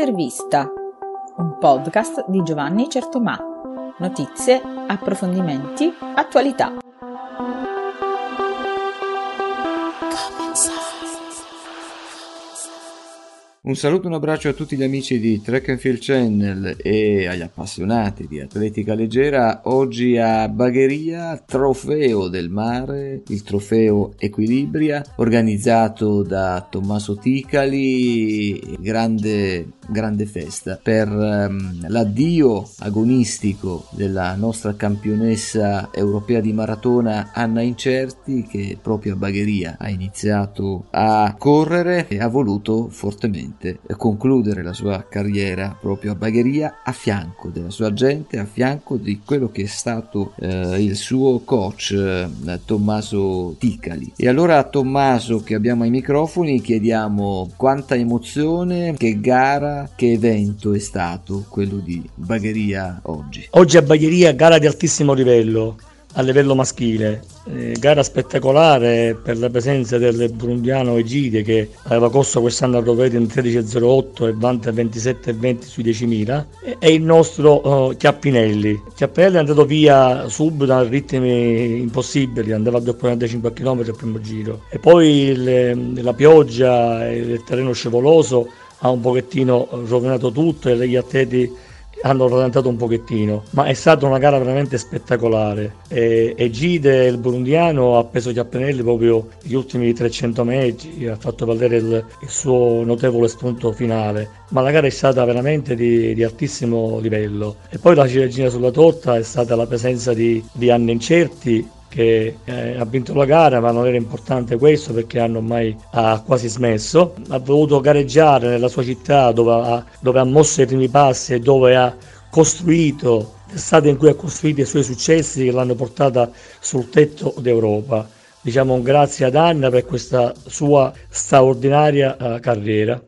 L'intervista, un podcast di Giovanni Certomà. Notizie, approfondimenti, attualità. Un saluto e un abbraccio a tutti gli amici di Track and Field Channel e agli appassionati di atletica leggera. Oggi a Bagheria, trofeo del mare, il trofeo Equilibria, organizzato da Tommaso Ticali. Grande festa per l'addio agonistico della nostra campionessa europea di maratona Anna Incerti, che proprio a Bagheria ha iniziato a correre e ha voluto fortemente concludere la sua carriera proprio a Bagheria, a fianco della sua gente, a fianco di quello che è stato il suo coach Tommaso Ticali. E allora a Tommaso, che abbiamo ai microfoni, chiediamo quanta emozione, che gara, che evento è stato quello di Bagheria oggi. Oggi a Bagheria gara di altissimo livello, a livello maschile, gara spettacolare per la presenza del burundiano Egide, che aveva corso quest'anno a Rovereto in 13.08 e vanta 27.20 sui 10.000, e il nostro Chiappinelli è andato via subito a ritmi impossibili, andava a 2,45 km al primo giro, e poi la pioggia e il terreno scivoloso ha un pochettino rovinato tutto e gli atleti hanno rallentato un pochettino, ma è stata una gara veramente spettacolare. Egide, il burundiano, ha preso Chiappinelli proprio gli ultimi 300 metri, ha fatto valere il suo notevole spunto finale, ma la gara è stata veramente di altissimo livello. E poi la ciliegina sulla torta è stata la presenza di Anna Incerti, che ha vinto la gara, ma non era importante questo perché ha quasi smesso. Ha voluto gareggiare nella sua città dove ha mosso i primi passi e dove ha costruito, l'estate in cui ha costruito i suoi successi che l'hanno portata sul tetto d'Europa. Diciamo un grazie ad Anna per questa sua straordinaria carriera.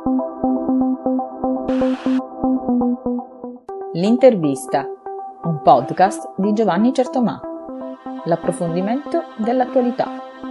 L'intervista, un podcast di Giovanni Certomà. L'approfondimento dell'attualità.